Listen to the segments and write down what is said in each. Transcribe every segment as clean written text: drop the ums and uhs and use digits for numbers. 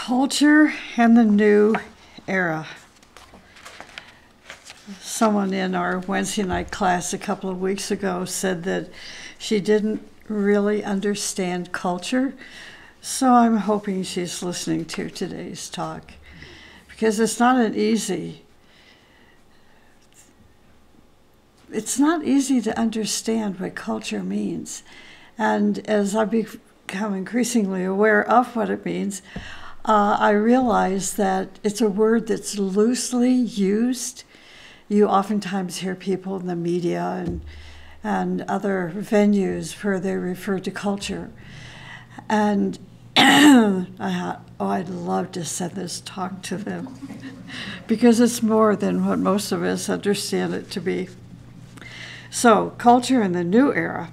Culture and the new era. Someone in our Wednesday night class a couple of weeks ago said that she didn't really understand culture, so I'm hoping she's listening to today's talk, because it's not easy to understand what culture means. And as I become increasingly aware of what it means, I realize that it's a word that's loosely used. You oftentimes hear people in the media and other venues where they refer to culture. And I thought, I'd love to send this talk to them because it's more than what most of us understand it to be. So, culture in the new era.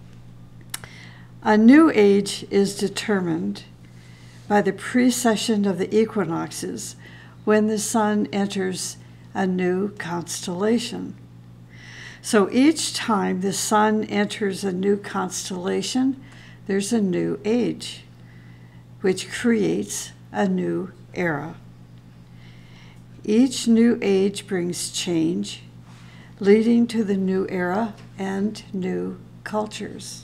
A new age is determined by the precession of the equinoxes when the sun enters a new constellation. So each time the sun enters a new constellation, there's a new age, which creates a new era. Each new age brings change, leading to the new era and new cultures.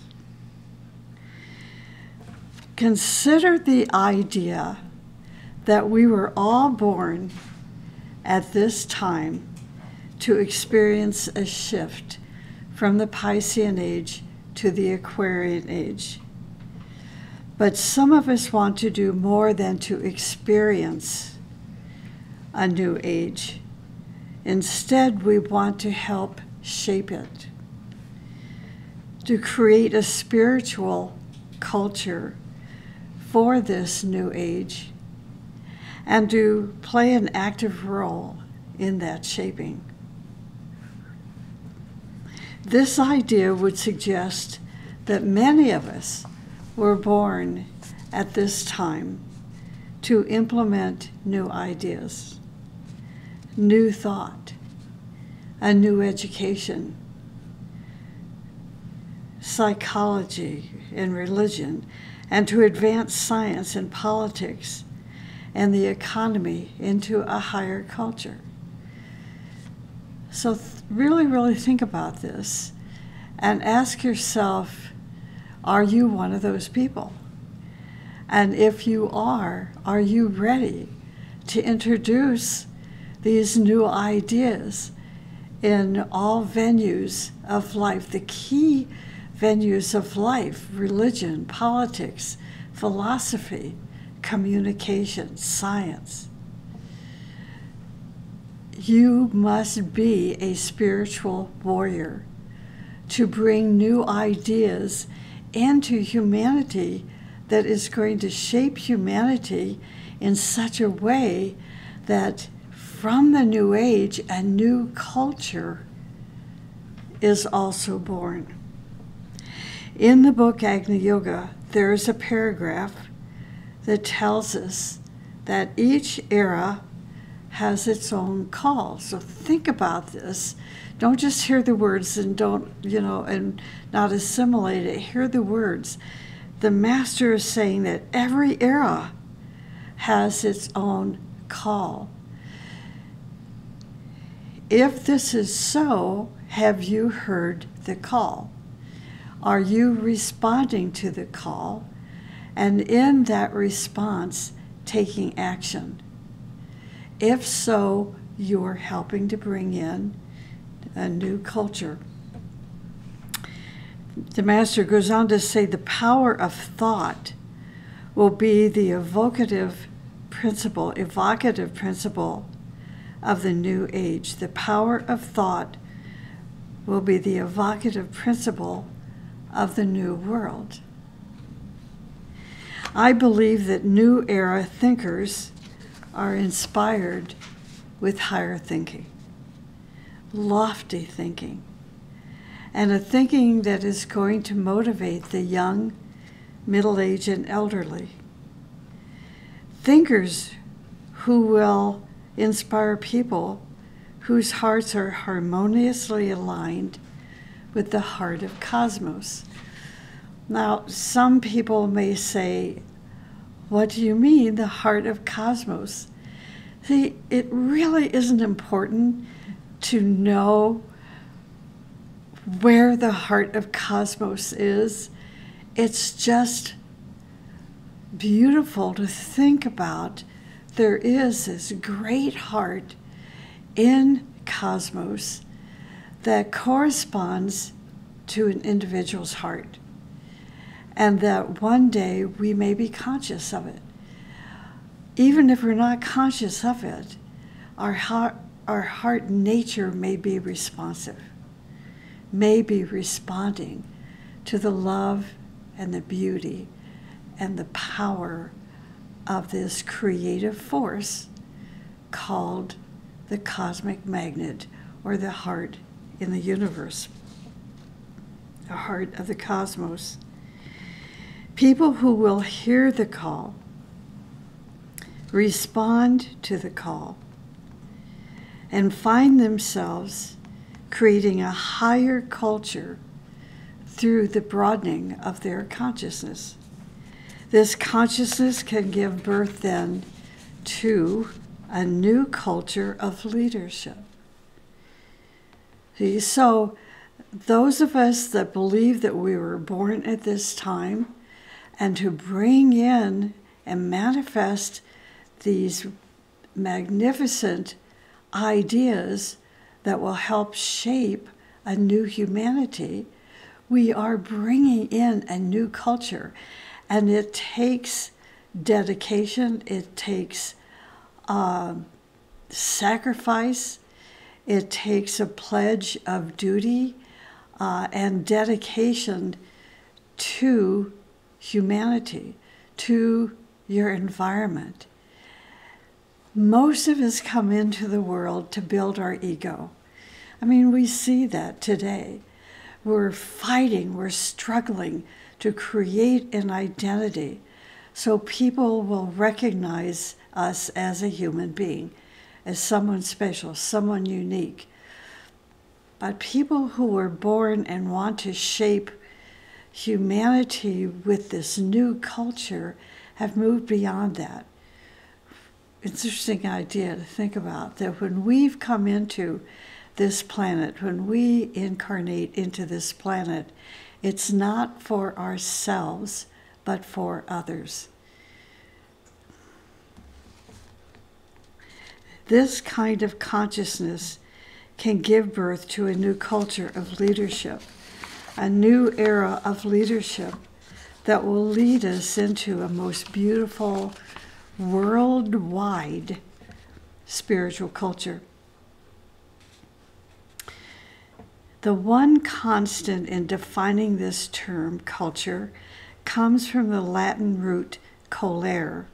Consider the idea that we were all born at this time to experience a shift from the Piscean age to the Aquarian age. But some of us want to do more than to experience a new age. Instead, we want to help shape it, to create a spiritual culture for this new age, and to play an active role in that shaping. This idea would suggest that many of us were born at this time to implement new ideas, new thought, a new education, psychology and religion, and to advance science and politics and the economy into a higher culture. So really think about this and ask yourself, are you one of those people? And if you are you ready to introduce these new ideas in all venues of life, the key venues of life: religion, politics, philosophy, communication, science? You must be a spiritual warrior to bring new ideas into humanity that is going to shape humanity in such a way that from the new age, a new culture is also born. In the book Agni Yoga, there is a paragraph that tells us that each era has its own call. So think about this. Don't just hear the words and and not assimilate it. Hear the words. The master is saying that every era has its own call. If this is so, have you heard the call? Are you responding to the call? And in that response, taking action? If so, you're helping to bring in a new culture. The master goes on to say the power of thought will be the evocative principle of the new age. The power of thought will be the evocative principle of the new world. I believe that new era thinkers are inspired with higher thinking, lofty thinking, and a thinking that is going to motivate the young, middle-aged, and elderly. Thinkers who will inspire people whose hearts are harmoniously aligned with the heart of cosmos. Now, some people may say, What do you mean, the heart of cosmos? See, it really isn't important to know where the heart of cosmos is. It's just beautiful to think about. There is this great heart in cosmos that corresponds to an individual's heart, and that one day we may be conscious of it. Even if we're not conscious of it, our heart nature may be responsive, may be responding to the love and the beauty and the power of this creative force called the cosmic magnet, or the heart in the universe, the heart of the cosmos. People who will hear the call, respond to the call, and find themselves creating a higher culture through the broadening of their consciousness. This consciousness can give birth then to a new culture of leadership. See, so those of us that believe that we were born at this time, and to bring in and manifest these magnificent ideas that will help shape a new humanity, we are bringing in a new culture. And it takes dedication, it takes sacrifice, it takes a pledge of duty and dedication to humanity, to your environment. Most of us come into the world to build our ego. I mean, we see that today. We're fighting, we're struggling to create an identity so people will recognize us as a human being, as someone special, someone unique. But people who were born and want to shape humanity with this new culture have moved beyond that. Interesting idea to think about, that when we've come into this planet, when we incarnate into this planet, it's not for ourselves, but for others. This kind of consciousness can give birth to a new culture of leadership, a new era of leadership that will lead us into a most beautiful, worldwide spiritual culture. The one constant in defining this term, culture, comes from the Latin root colere,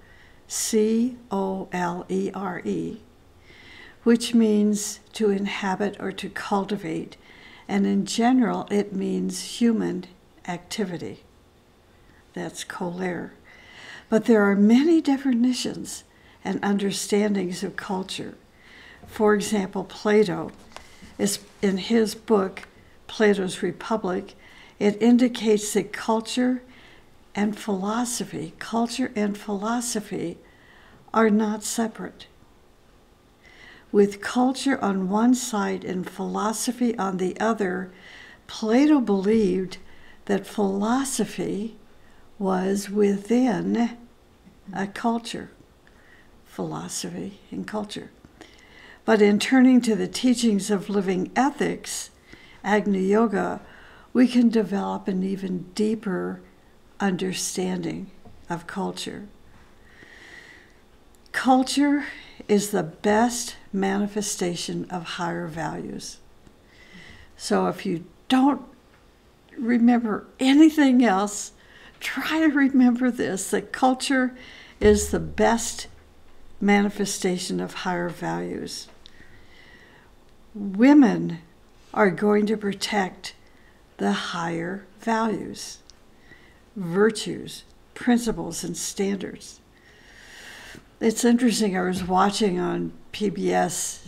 C-O-L-E-R-E, which means to inhabit or to cultivate, and in general it means human activity. That's colere. But there are many definitions and understandings of culture. For example, Plato, in his book, Plato's Republic, it indicates that culture and philosophy are not separate. With culture on one side and philosophy on the other, Plato believed that philosophy was within a culture, philosophy and culture. But in turning to the teachings of living ethics, Agni Yoga, we can develop an even deeper understanding of culture. Culture is the best manifestation of higher values. So if you don't remember anything else, try to remember this, that culture is the best manifestation of higher values. Women are going to protect the higher values, virtues, principles, and standards. It's interesting, I was watching on PBS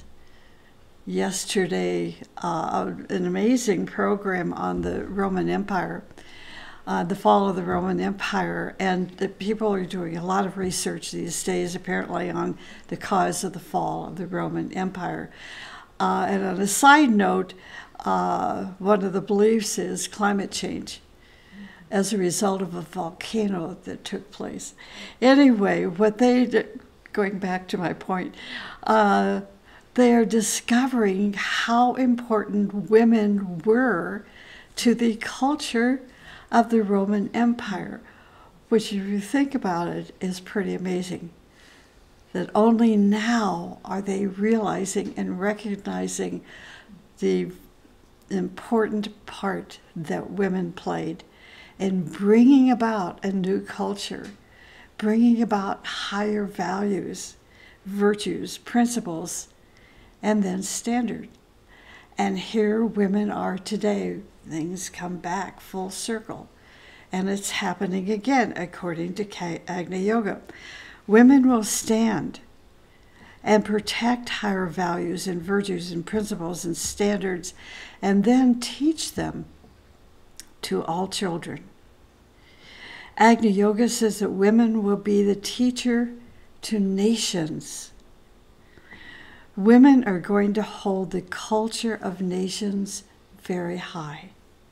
yesterday an amazing program on the Roman Empire. the fall of the Roman Empire, and the people are doing a lot of research these days, apparently, on the cause of the fall of the Roman Empire. And on a side note, one of the beliefs is climate change as a result of a volcano that took place. Anyway, going back to my point, they are discovering how important women were to the culture of the Roman Empire, which, if you think about it, is pretty amazing. That only now are they realizing and recognizing the important part that women played in bringing about a new culture, bringing about higher values, virtues, principles, and then standard. And here women are today. Things come back full circle. And it's happening again, according to Agni Yoga. Women will stand and protect higher values and virtues and principles and standards, and then teach them to all children. Agni Yoga says that women will be the teacher to nations. Women are going to hold the culture of nations very high.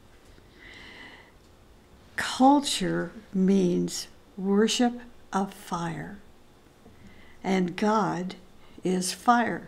Culture means worship of fire, and God is fire.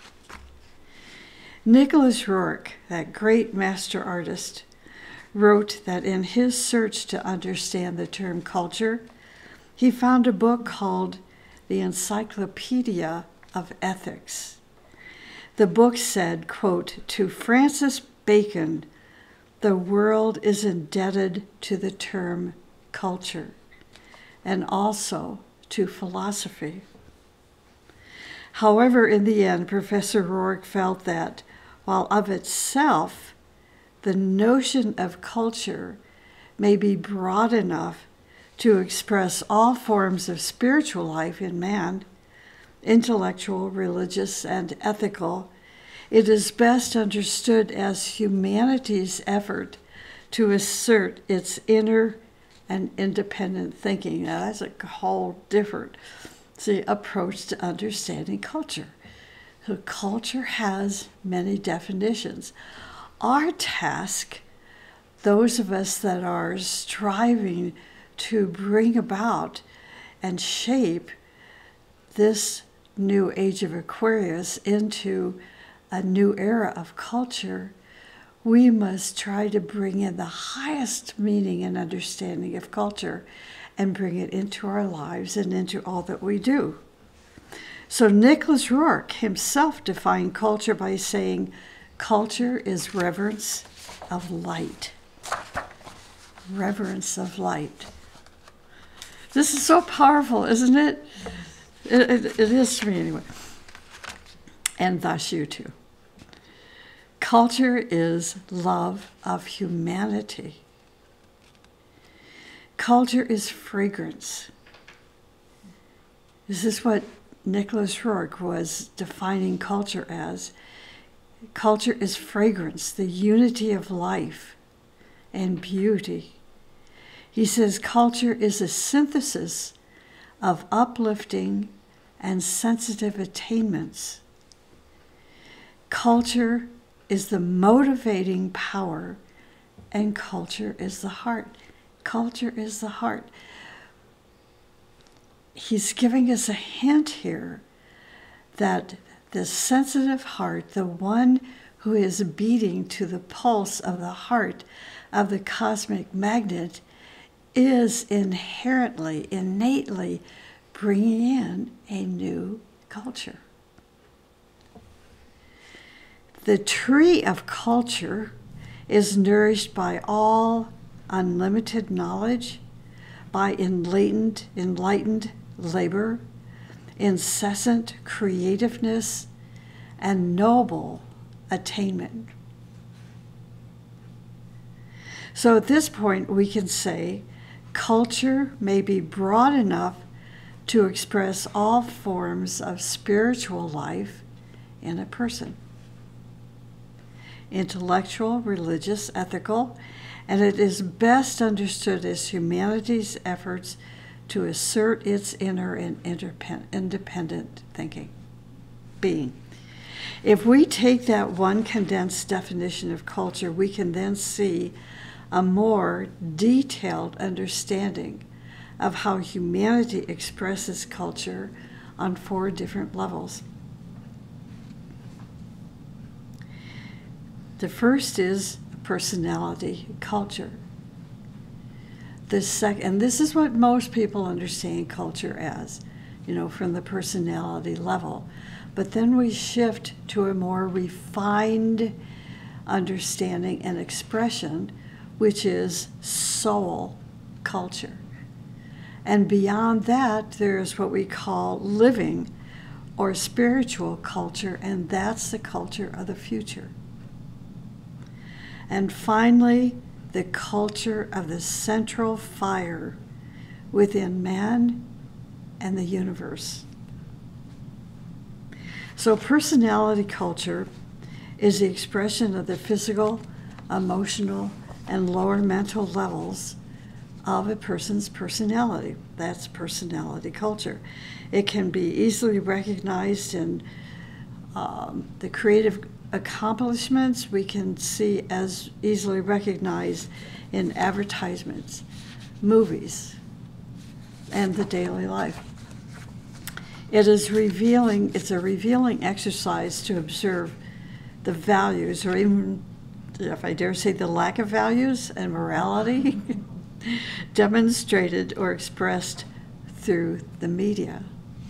Nicholas Roerch, that great master artist, wrote that in his search to understand the term culture, he found a book called The Encyclopedia of Ethics. The book said, quote, "To Francis Bacon, the world is indebted to the term culture, and also to philosophy." However, in the end, Professor Roerch felt that, while of itself, the notion of culture may be broad enough to express all forms of spiritual life in man, intellectual, religious, and ethical, it is best understood as humanity's effort to assert its inner and independent thinking. Now, that's a whole different approach to understanding culture. So culture has many definitions. Our task, those of us that are striving to bring about and shape this new age of Aquarius into a new era of culture, we must try to bring in the highest meaning and understanding of culture and bring it into our lives and into all that we do. So Nicholas Roerch himself defined culture by saying, culture is reverence of light. Reverence of light. This is so powerful, isn't it? It is to me anyway. And thus you too. Culture is love of humanity. Culture is fragrance. This is what Nicholas Roerch was defining culture as. Culture is fragrance, the unity of life and beauty. He says culture is a synthesis of uplifting and sensitive attainments. Culture is the motivating power, and culture is the heart. Culture is the heart. He's giving us a hint here that the sensitive heart, the one who is beating to the pulse of the heart of the cosmic magnet, is inherently, innately bringing in a new culture. The tree of culture is nourished by all unlimited knowledge, by enlightened labor, incessant creativeness, and noble attainment. So at this point, we can say culture may be broad enough to express all forms of spiritual life in a person. Intellectual, religious, ethical, and it is best understood as humanity's efforts to assert its inner and independent thinking, being. If we take that one condensed definition of culture, we can then see a more detailed understanding of how humanity expresses culture on 4 different levels. The first is personality culture. And this is what most people understand culture as, from the personality level. But then we shift to a more refined understanding and expression, which is soul culture. And beyond that, there's what we call living or spiritual culture, and that's the culture of the future. And finally, the culture of the central fire within man and the universe. So personality culture is the expression of the physical, emotional, and lower mental levels of a person's personality. That's personality culture. It can be easily recognized in the creative accomplishments we can see as easily recognized in advertisements, movies, and the daily life. It's a revealing exercise to observe the values, or even, if I dare say, the lack of values and morality demonstrated or expressed through the media.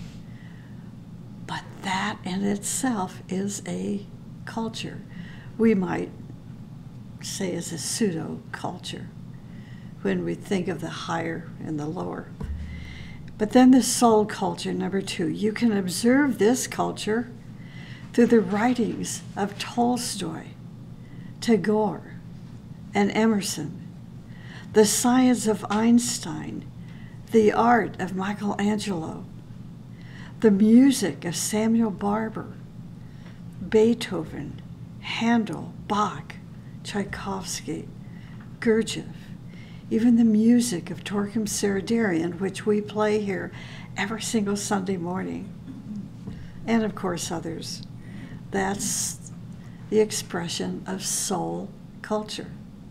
But that in itself is a culture. We might say is a pseudo-culture when we think of the higher and the lower. But then the soul culture, number 2. You can observe this culture through the writings of Tolstoy, Tagore, and Emerson, the science of Einstein, the art of Michelangelo, the music of Samuel Barber, Beethoven, Handel, Bach, Tchaikovsky, Gurdjieff, even the music of Torquem Saradarian, which we play here every single Sunday morning, and of course others. That's the expression of soul culture.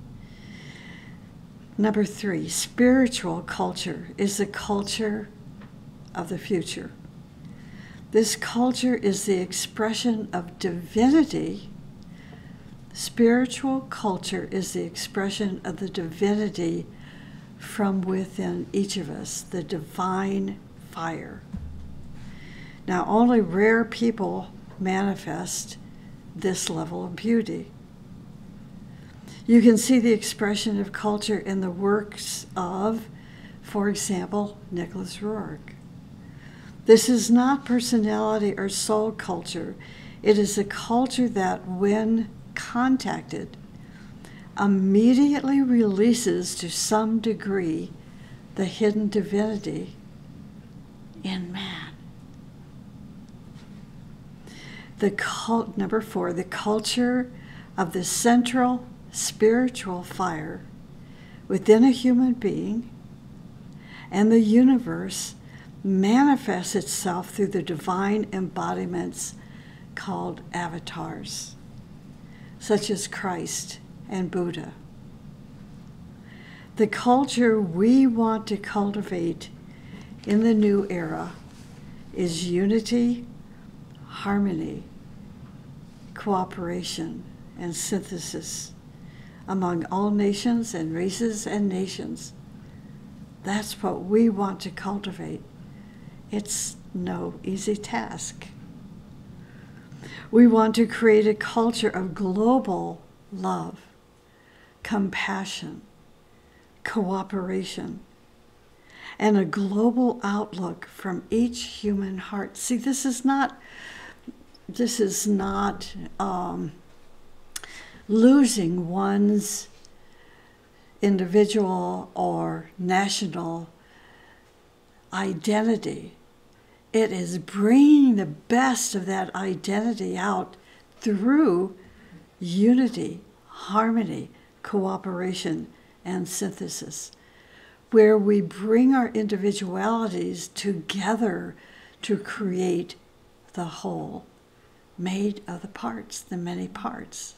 Number 3, spiritual culture is the culture of the future. This culture is the expression of divinity. Spiritual culture is the expression of the divinity from within each of us, the divine fire. Now, only rare people manifest this level of beauty. You can see the expression of culture in the works of, for example, Nicholas Roerich. This is not personality or soul culture. It is a culture that, when contacted, immediately releases to some degree the hidden divinity in man. Number 4, the culture of the central spiritual fire within a human being and the universe manifests itself through the divine embodiments called avatars, such as Christ and Buddha. The culture we want to cultivate in the new era is unity, harmony, cooperation, and synthesis among all nations and races and nations. That's what we want to cultivate. It's no easy task. We want to create a culture of global love, compassion, cooperation, and a global outlook from each human heart. See, this is not losing one's individual or national identity. It is bringing the best of that identity out through unity, harmony, cooperation, and synthesis, where we bring our individualities together to create the whole, made of the parts, the many parts.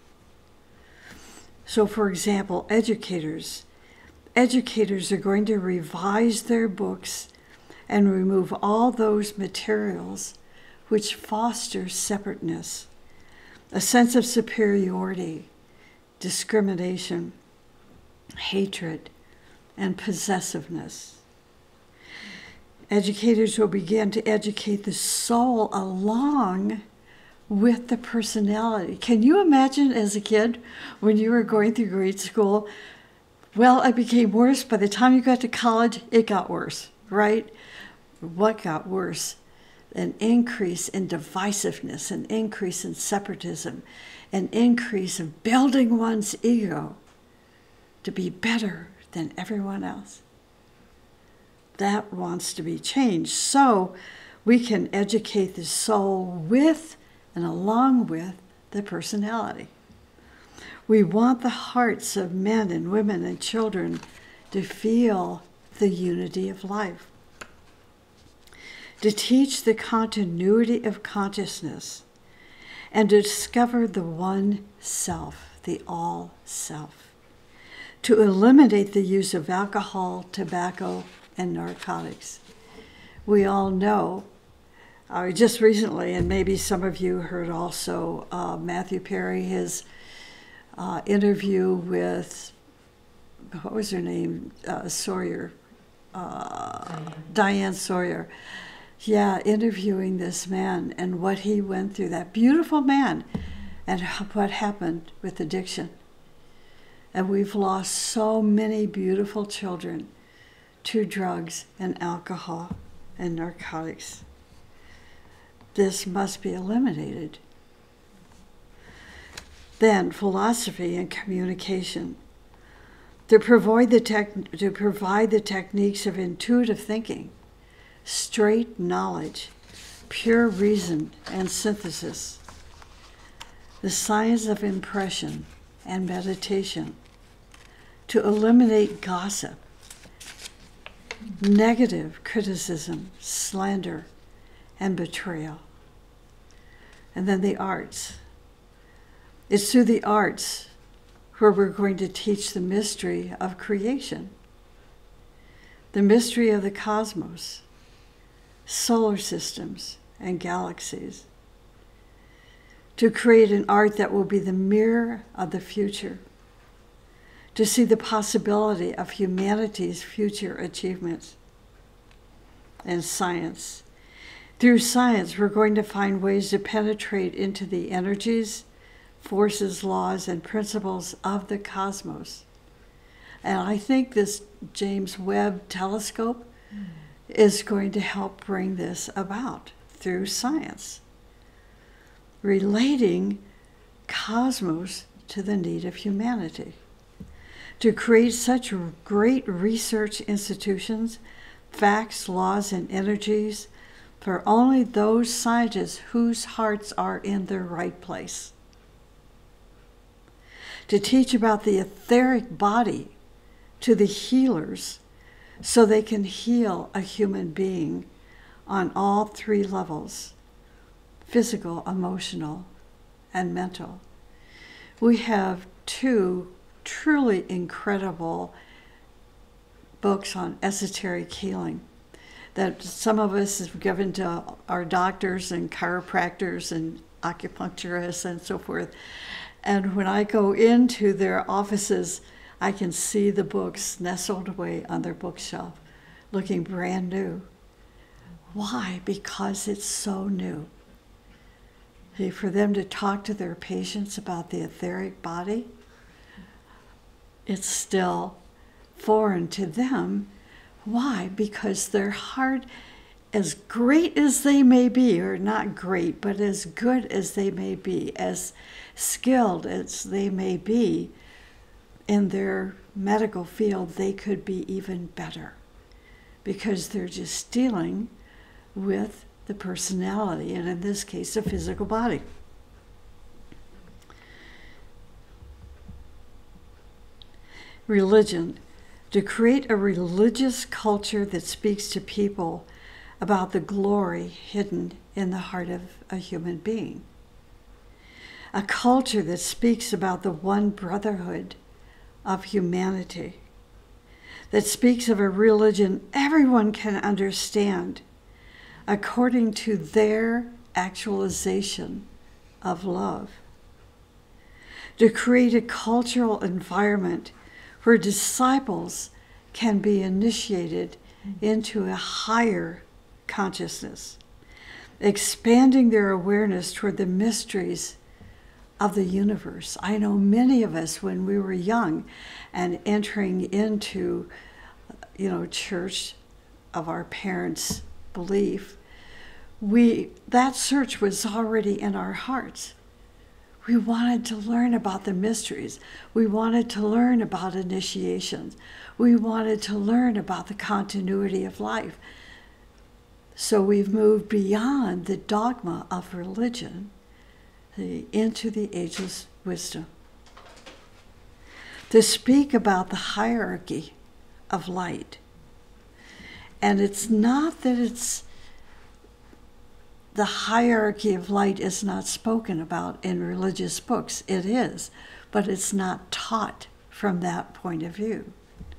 So, for example, educators are going to revise their books and remove all those materials which foster separateness, a sense of superiority, discrimination, hatred, and possessiveness. Educators will begin to educate the soul along with the personality. Can you imagine as a kid when you were going through grade school? Well, it became worse. By the time you got to college, it got worse, right? What got worse? An increase in divisiveness, an increase in separatism, an increase of building one's ego to be better than everyone else. That wants to be changed. So we can educate the soul with and along with the personality. We want the hearts of men and women and children to feel the unity of life, to teach the continuity of consciousness, and to discover the one self, the all self, to eliminate the use of alcohol, tobacco, and narcotics. We all know, just recently, and maybe some of you heard also Matthew Perry, his interview with, what was her name? Sawyer. Diane Sawyer. Yeah, interviewing this man and what he went through, that beautiful man, and what happened with addiction. And we've lost so many beautiful children to drugs and alcohol and narcotics. This must be eliminated. Then, philosophy and communication. To provide the techniques of intuitive thinking, straight knowledge, pure reason and synthesis, the science of impression and meditation, to eliminate gossip, negative criticism, slander, and betrayal. And then the arts. It's through the arts where we're going to teach the mystery of creation, the mystery of the cosmos, solar systems, and galaxies, to create an art that will be the mirror of the future, to see the possibility of humanity's future achievements. And science. Through science, we're going to find ways to penetrate into the energies, forces, laws, and principles of the cosmos. And I think this James Webb telescope is going to help bring this about through science, relating cosmos to the need of humanity, to create such great research institutions, facts, laws, and energies for only those scientists whose hearts are in their right place. To teach about the etheric body to the healers so they can heal a human being on all three levels: physical, emotional, and mental. We have two truly incredible books on esoteric healing that some of us have given to our doctors and chiropractors and acupuncturists and so forth. And when I go into their offices, I can see the books nestled away on their bookshelf, looking brand new. Why? Because it's so new. See, for them to talk to their patients about the etheric body, it's still foreign to them. Why? Because their heart, as great as they may be, or not great, but as good as they may be, as skilled as they may be in their medical field, they could be even better because they're just dealing with the personality, and in this case, the physical body. religion, to create a religious culture that speaks to people about the glory hidden in the heart of a human being. A culture that speaks about the one brotherhood of humanity, that speaks of a religion everyone can understand according to their actualization of love. To create a cultural environment where disciples can be initiated into a higher consciousness, expanding their awareness toward the mysteries of the universe. I know many of us, when we were young and entering into, church of our parents' belief, that search was already in our hearts. We wanted to learn about the mysteries. We wanted to learn about initiations. We wanted to learn about the continuity of life. So we've moved beyond the dogma of religion into the ageless wisdom. To speak about the hierarchy of light. And it's not that the hierarchy of light is not spoken about in religious books. It is, but it's not taught from that point of view.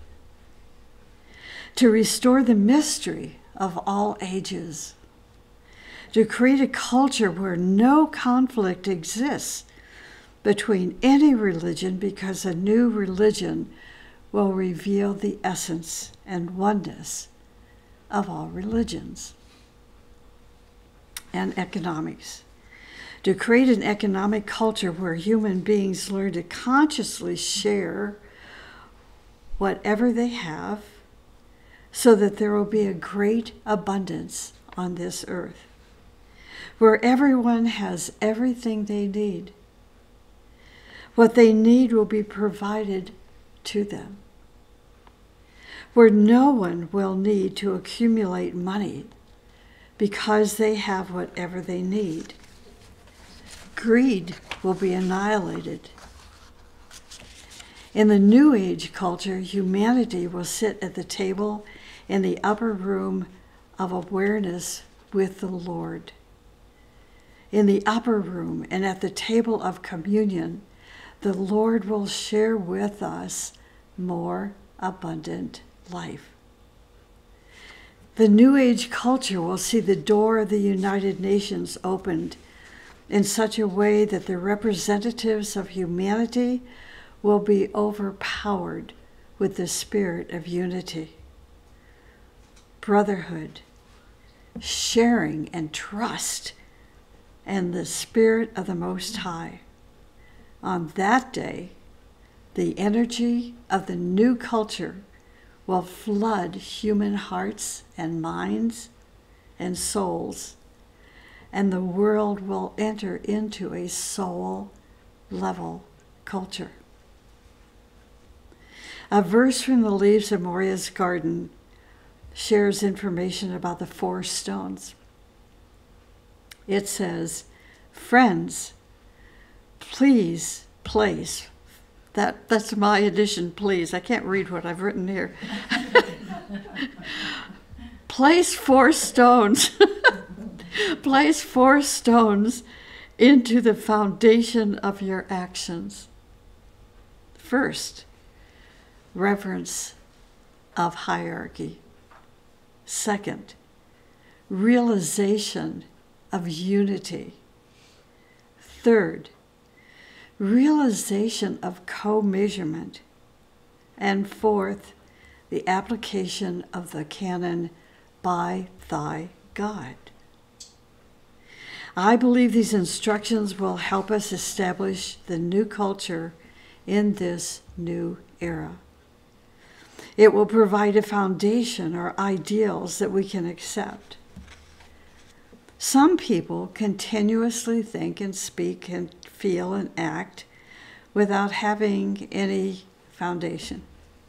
To restore the mystery of all ages. To create a culture where no conflict exists between any religion, because a new religion will reveal the essence and oneness of all religions. And economics. To create an economic culture where human beings learn to consciously share whatever they have, so that there will be a great abundance on this earth, where everyone has everything they need. What they need will be provided to them, where no one will need to accumulate money because they have whatever they need. Greed will be annihilated. In the New Age culture, humanity will sit at the table in the upper room of awareness with the Lord. In the upper room and at the table of communion, the Lord will share with us more abundant life. The New Age culture will see the door of the United Nations opened in such a way that the representatives of humanity will be overpowered with the spirit of unity, brotherhood, sharing, and trust, and the Spirit of the Most High. On that day, the energy of the new culture will flood human hearts and minds and souls, and the world will enter into a soul-level culture. A verse from the leaves of Moria's garden shares information about the 4 stones. It says, "Friends, please place," that's my edition, please. I can't read what I've written here. "Place 4 stones. Place 4 stones into the foundation of your actions. First, reverence of hierarchy. Second, realization of unity. Third, realization of co-measurement. And fourth, the application of the canon by thy God." I believe these instructions will help us establish the new culture in this new era. It will provide a foundation or ideals that we can accept. Some people continuously think and speak and feel and act without having any foundation.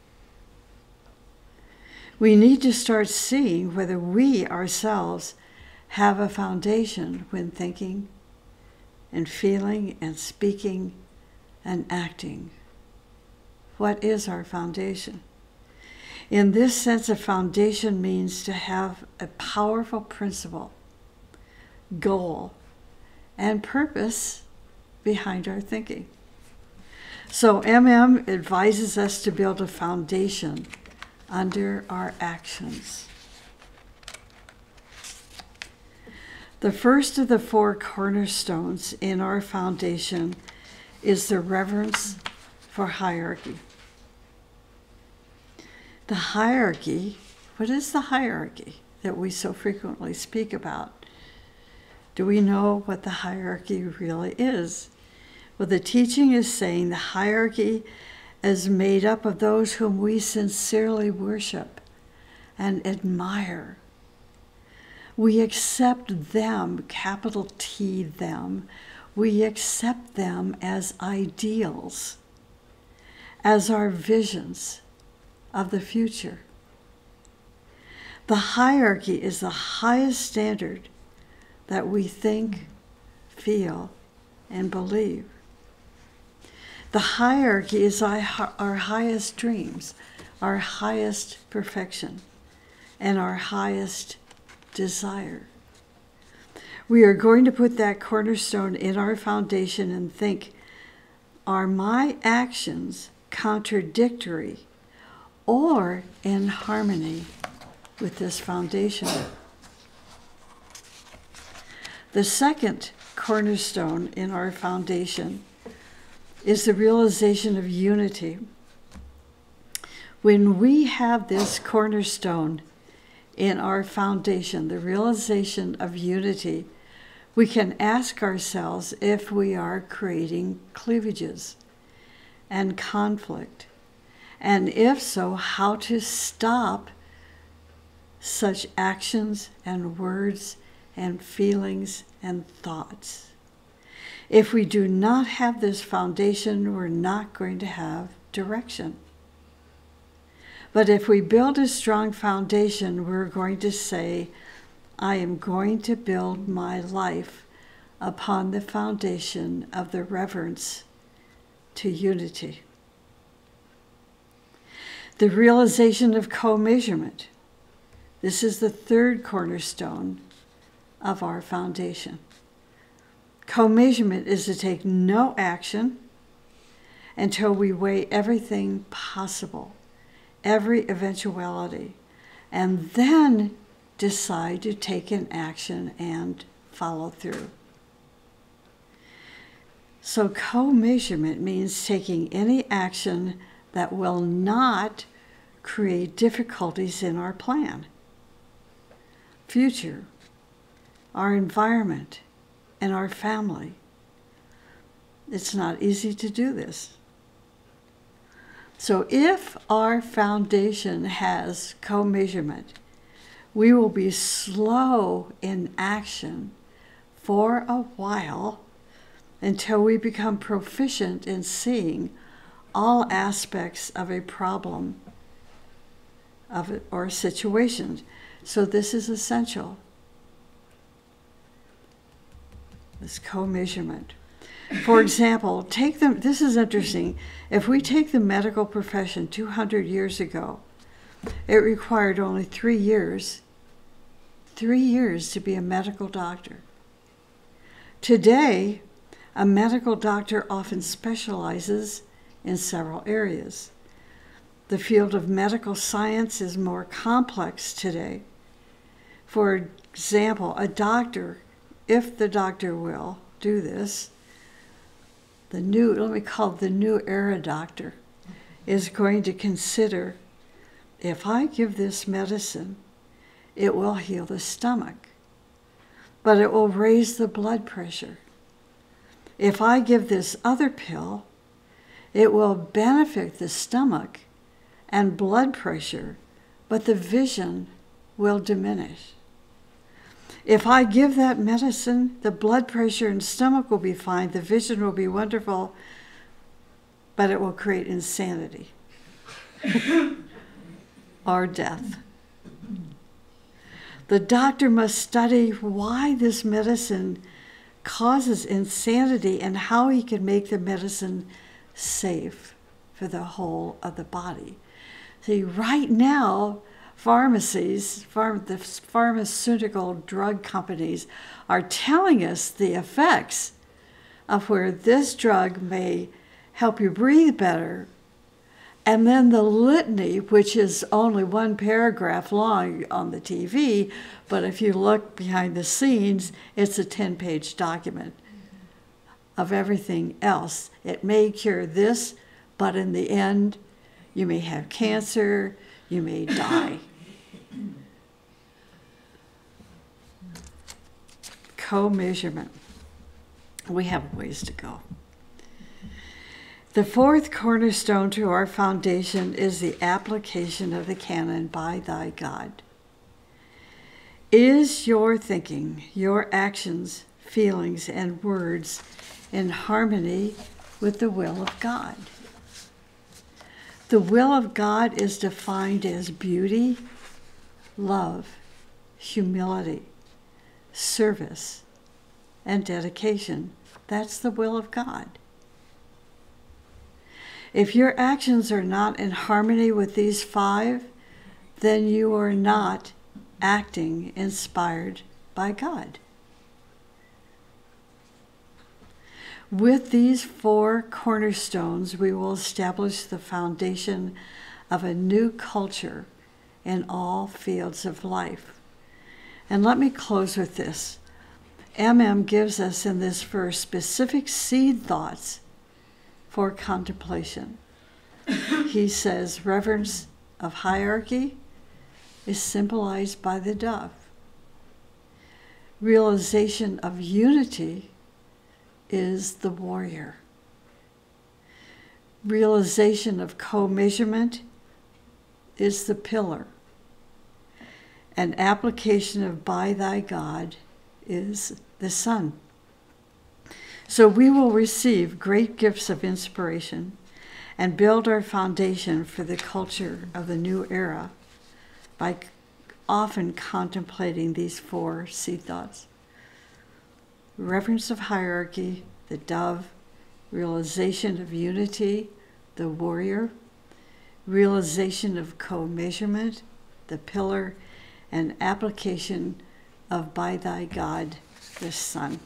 We need to start seeing whether we ourselves have a foundation when thinking and feeling and speaking and acting. what is our foundation? In this sense, a foundation means to have a powerful principle, goal, and purpose behind our thinking. So MM advises us to build a foundation under our actions. The first of the 4 cornerstones in our foundation is the reverence for hierarchy. The hierarchy, what is the hierarchy that we so frequently speak about? Do we know what the hierarchy really is? Well, the teaching is saying the hierarchy is made up of those whom we sincerely worship and admire. We accept them, capital T them. We accept them as ideals, as our visions of the future. The hierarchy is the highest standard that we think, feel, and believe. The hierarchy is our highest dreams, our highest perfection, and our highest desire. We are going to put that cornerstone in our foundation and think, are my actions contradictory or in harmony with this foundation? The second cornerstone in our foundation is the realization of unity. When we have this cornerstone in our foundation, the realization of unity, we can ask ourselves if we are creating cleavages and conflict, and if so, how to stop such actions and words and feelings and thoughts. If we do not have this foundation, we're not going to have direction. But if we build a strong foundation, we're going to say, I am going to build my life upon the foundation of the reverence to unity. The realization of co-measurement. This is the third cornerstone of our foundation. Co-measurement is to take no action until we weigh everything possible, every eventuality, and then decide to take an action and follow through. So co-measurement means taking any action that will not create difficulties in our plan, future, our environment, and our family. It's not easy to do this. So if our foundation has co-measurement, we will be slow in action for a while until we become proficient in seeing all aspects of a problem of it or situation. So this is essential. This co-measurement. For example, this is interesting. If we take the medical profession 200 years ago, it required only 3 years to be a medical doctor. Today, a medical doctor often specializes in several areas. The field of medical science is more complex today. For example, a doctor, if the doctor will do this, let me call it the new era doctor, is going to consider, if I give this medicine, it will heal the stomach, but it will raise the blood pressure. If I give this other pill, it will benefit the stomach and blood pressure, but the vision will diminish. If I give that medicine, the blood pressure and stomach will be fine, the vision will be wonderful, but it will create insanity or death. The doctor must study why this medicine causes insanity and how he can make the medicine safe. for the whole of the body. See, right now, pharmacies, the pharmaceutical drug companies are telling us the effects of where this drug may help you breathe better. And then the litany, which is only one paragraph long on the TV, but if you look behind the scenes, it's a 10-page document of everything else. It may cure this, but in the end, you may have cancer, you may die. Co-measurement. We have a ways to go. The fourth cornerstone to our foundation is the application of the canon by thy God. Is your thinking, your actions, feelings, and words in harmony with the will of God? The will of God is defined as beauty, love, humility, service, and dedication. That's the will of God. If your actions are not in harmony with these five, then you are not acting inspired by God. With these four cornerstones, we will establish the foundation of a new culture in all fields of life. And let me close with this. MM gives us in this verse specific seed thoughts for contemplation. He says reverence of hierarchy is symbolized by the dove. Realization of unity is the warrior. Realization of co-measurement is the pillar. And application of by thy God is the sun. So we will receive great gifts of inspiration and build our foundation for the culture of the new era by often contemplating these four seed thoughts. Reverence of hierarchy, the dove, realization of unity, the warrior, realization of co-measurement, the pillar, and application of by thy God, the sun.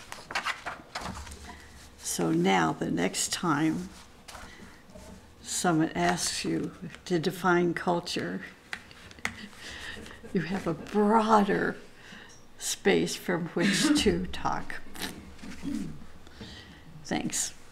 So now, the next time someone asks you to define culture, you have a broader space from which to talk. Thanks.